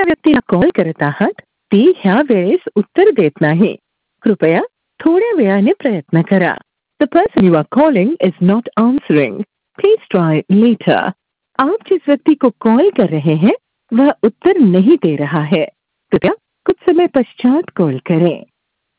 व्यक्तीला कॉल करत आहात ती ह्या वेळेस उत्तर देत नाही. कृपया थोड्या वेळाने प्रयत्न करा. The person you are calling is not answering. Please try later. आप जिस व्यक्ति को कॉल कर रहे हैं वह उत्तर नहीं दे रहा है. कृपया कुछ समय पश्चात कॉल करें.